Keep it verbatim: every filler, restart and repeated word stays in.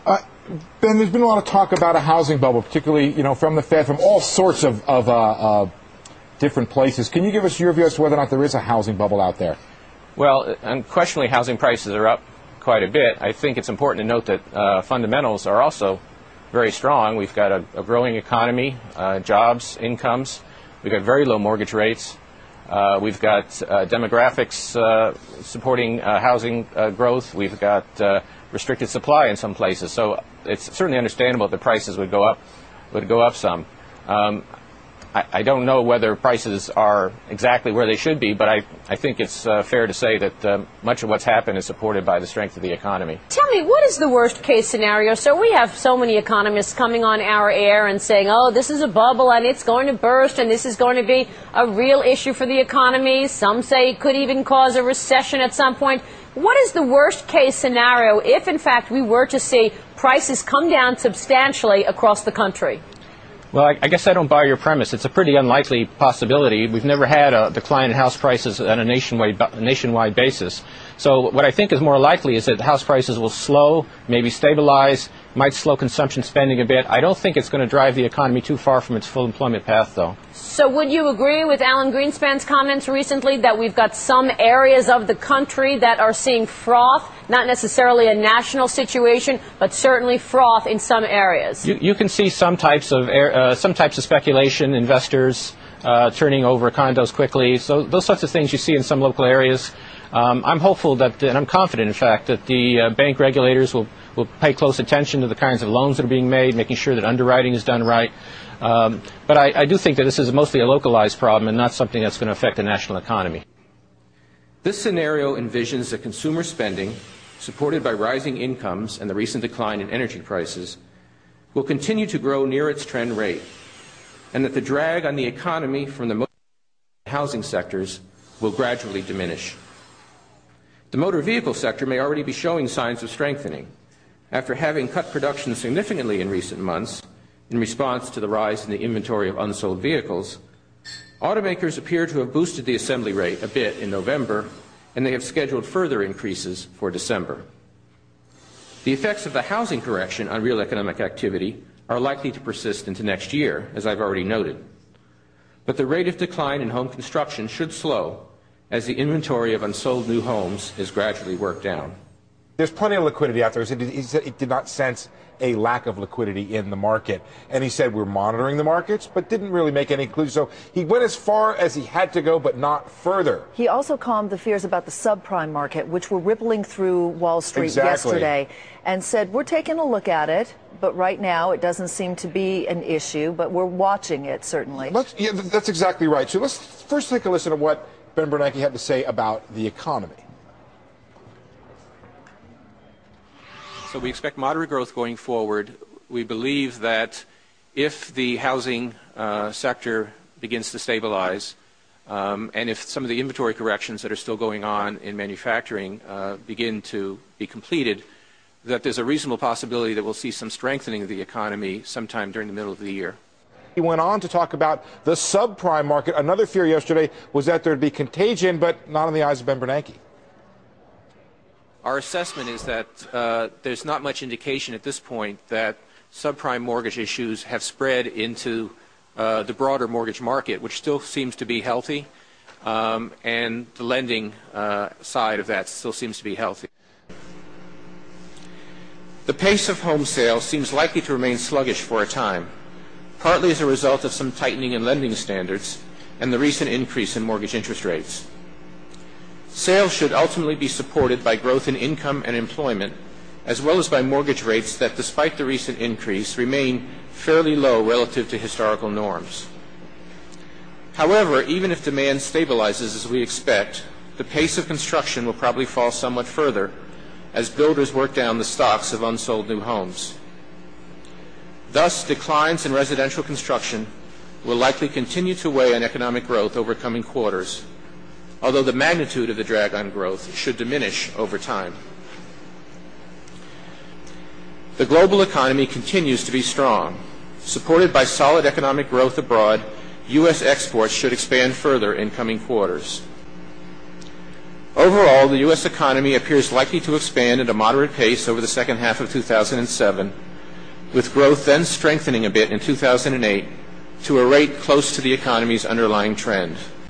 Uh, Ben, there's been a lot of talk about a housing bubble, particularly, you know, from the Fed, from all sorts of, of uh, uh, different places. Can you give us your view as to whether or not there is a housing bubble out there? Well, unquestionably, housing prices are up quite a bit. I think it's important to note that uh, fundamentals are also very strong. We've got a, a growing economy, uh, jobs, incomes. We've got very low mortgage rates. Uh, we've got uh, demographics uh, supporting uh, housing uh, growth. We've got uh, restricted supply in some places. So it's certainly understandable that the prices would go up, would go up some. Um, I, I don't know whether prices are exactly where they should be, but I, I think it's uh, fair to say that uh, much of what's happened is supported by the strength of the economy. Tell me, what is the worst case scenario? So we have so many economists coming on our air and saying, oh, this is a bubble and it's going to burst and this is going to be a real issue for the economy. Some say it could even cause a recession at some point. What is the worst case scenario if, in fact, we were to see prices come down substantially across the country? Well, I, I guess I don't buy your premise. It's a pretty unlikely possibility. We've never had a decline in house prices on a nationwide, nationwide basis. So what I think is more likely is that house prices will slow, maybe stabilize, might slow consumption spending a bit. I don't think it's going to drive the economy too far from its full employment path, though. So would you agree with Alan Greenspan's comments recently that we've got some areas of the country that are seeing froth, not necessarily a national situation, but certainly froth in some areas? You, you can see some types of uh, some types of speculation, investors uh, turning over condos quickly. So those sorts of things you see in some local areas. Um, I'm hopeful that, and I'm confident, in fact, that the uh, bank regulators will, will pay close attention to the kinds of loans that are being made, making sure that underwriting is done right. Um, but I, I do think that this is mostly a localized problem and not something that's going to affect the national economy. This scenario envisions that consumer spending, supported by rising incomes and the recent decline in energy prices, will continue to grow near its trend rate, and that the drag on the economy from the housing sectors will gradually diminish. The motor vehicle sector may already be showing signs of strengthening. After having cut production significantly in recent months in response to the rise in the inventory of unsold vehicles, automakers appear to have boosted the assembly rate a bit in November, and they have scheduled further increases for December. The effects of the housing correction on real economic activity are likely to persist into next year, as I've already noted. But the rate of decline in home construction should slow as the inventory of unsold new homes is gradually worked down. There's plenty of liquidity out there. He said he did not sense a lack of liquidity in the market. And he said we're monitoring the markets, but didn't really make any clues. So he went as far as he had to go, but not further. He also calmed the fears about the subprime market, which were rippling through Wall Street exactly. yesterday, and said we're taking a look at it, but right now it doesn't seem to be an issue, but we're watching it, certainly. Let's, yeah, that's exactly right. So let's first take a listen to what Ben Bernanke had to say about the economy. So we expect moderate growth going forward. We believe that if the housing uh, sector begins to stabilize, um, and if some of the inventory corrections that are still going on in manufacturing uh, begin to be completed, that there's a reasonable possibility that we'll see some strengthening of the economy sometime during the middle of the year. He went on to talk about the subprime market. Another fear yesterday was that there'd be contagion, but not in the eyes of Ben Bernanke. Our assessment is that uh, there's not much indication at this point that subprime mortgage issues have spread into uh, the broader mortgage market, which still seems to be healthy, um, and the lending uh, side of that still seems to be healthy. The pace of home sales seems likely to remain sluggish for a time, partly as a result of some tightening in lending standards and the recent increase in mortgage interest rates. Sales should ultimately be supported by growth in income and employment, as well as by mortgage rates that, despite the recent increase, remain fairly low relative to historical norms. However, even if demand stabilizes as we expect, the pace of construction will probably fall somewhat further as builders work down the stocks of unsold new homes. Thus, declines in residential construction will likely continue to weigh on economic growth over coming quarters, although the magnitude of the drag on growth should diminish over time. The global economy continues to be strong. Supported by solid economic growth abroad, U S exports should expand further in coming quarters. Overall, the U S economy appears likely to expand at a moderate pace over the second half of two thousand seven, with growth then strengthening a bit in two thousand eight to a rate close to the economy's underlying trend.